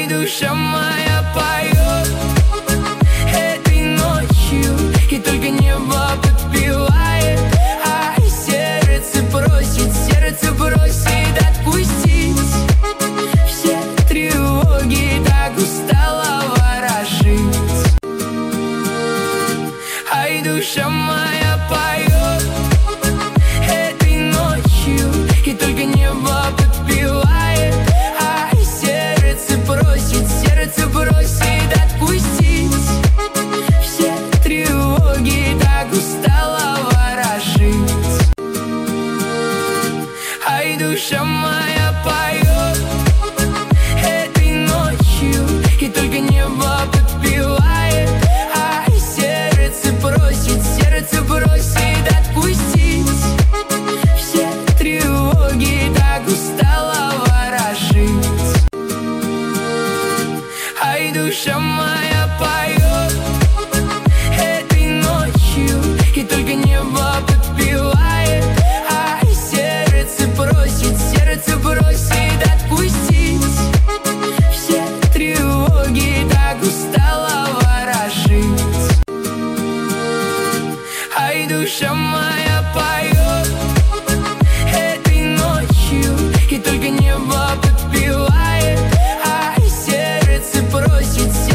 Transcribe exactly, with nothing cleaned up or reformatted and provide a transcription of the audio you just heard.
Ай, душа моя поет этой ночью, и только небо подпевает. Ай, сердце просит, сердце просит отпустить все тревоги, так устала ворожить. Ай, душа моя поет этой ночью, и только небо подпевает. Ай, сердце просит, сердце просит отпустить все тревоги, так устала ворожить. Ай, душа моя поет этой ночью, и только небо подпевает. Ай, сердце просит, сердце просит отпустить все тревоги, так устала ворожить. Ай, душа моя.